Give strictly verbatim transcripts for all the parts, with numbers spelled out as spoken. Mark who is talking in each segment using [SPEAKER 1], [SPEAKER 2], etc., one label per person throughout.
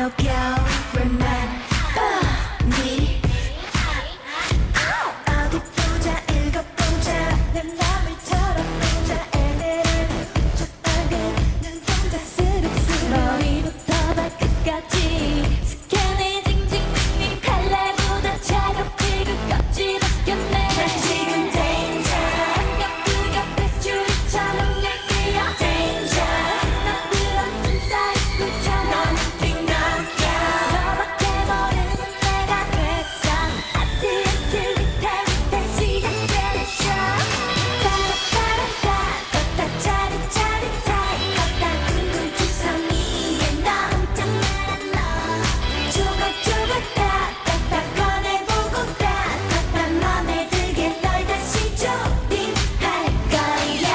[SPEAKER 1] go, remember me. 어디 보자 읽어보자 내 맘을 털어보자 애들을 훔쳐다가 눈동자 스륵스륵 머리부터 발끝까지 스캔해 징징징징 칼날보다 차갑게 그 껍질 벗겼네. 난 지금 danger 한겹 두겹 뱃줄이처럼 열기야 danger 넌 그런 사이구처럼 넌 띵너야 너밖에 모르는 내가 됐어 아슬아슬 위태 위태 시작되는 쇼 따라따라따 걷다 짜릿짜릿하게 걷다 둥근 두성이에 너 꼼짝 말아 너 조각조각 따따따 꺼내보고 따따따 맘에 들게 널 다시 조립할 거야.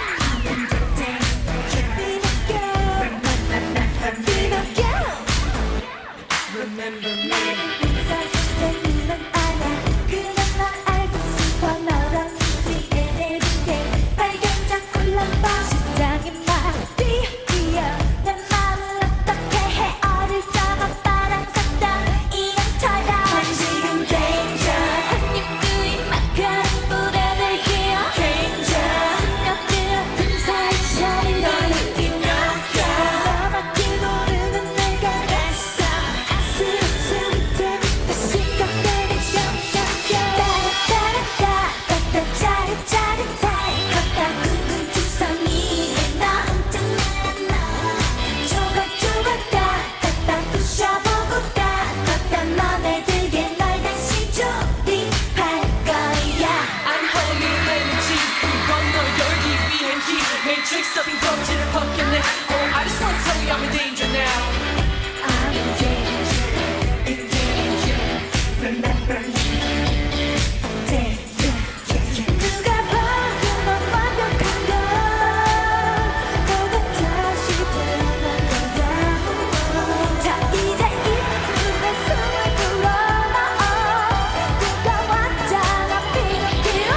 [SPEAKER 1] Remember me. 사실 넌 알아. 그나마 알고 싶어. 너랑 뒤에 내리게 발견자 콜라봐. 심장이 막 뛰어 뛰어. 내 마음을 어떻게 해. 어릴 적 아빠랑 샀던 이런처럼. 난 지금 danger. 한입 두입 막가는 불안을 기어 danger. 숨겨들어 든 사이샤리 너는 뛰어가. 너밖에 모르는 내가 됐어. 아슬아슬 위태 위태 시작되는 쇼쇼쇼 따라따라따 따따 짜릿짜릿하게 걷다 둥근 두성이에 너 꼼짝 말아 너 조각조각 따따따 부셔보고 따따따 맘에 들게 널 다시 조립할 거야.
[SPEAKER 2] I'm holding energy 이건 널 열기 위한 키 매트릭스적인 껍질을 벗겼네. Oh, I just wanna tell you I'm in danger now.
[SPEAKER 1] I'm in danger, in danger. Remember me. Danger, danger. 누가 봐도 넌 완벽한 걸. 너가 다시 태어난 거야. 자 이제 입술에 숨을 불어넣어. 누가 왔잖아 피노키오.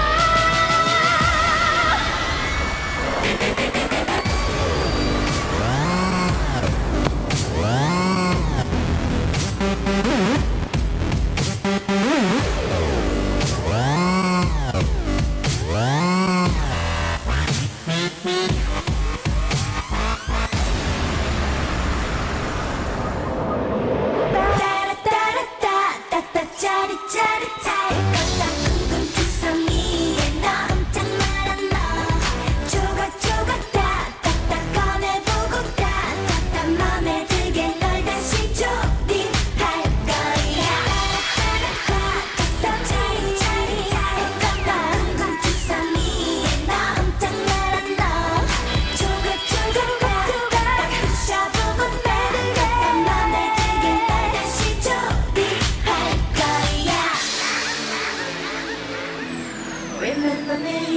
[SPEAKER 1] 따라따라따 따따 짜릿짜릿하게 걷다 둥근 두성이에 너 꼼짝 말아 너 조각조각 따따따 꺼내보고 따따따 맘에 들게 널 다시 조립할 거야. 따라따라따 짜릿짜릿하게 걷다 둥근 두성이에 너 꼼짝 말아 너 조각조각 따따따 부셔보고 따따따 맘에 들게 널 다시 조립할 거야. Remember me.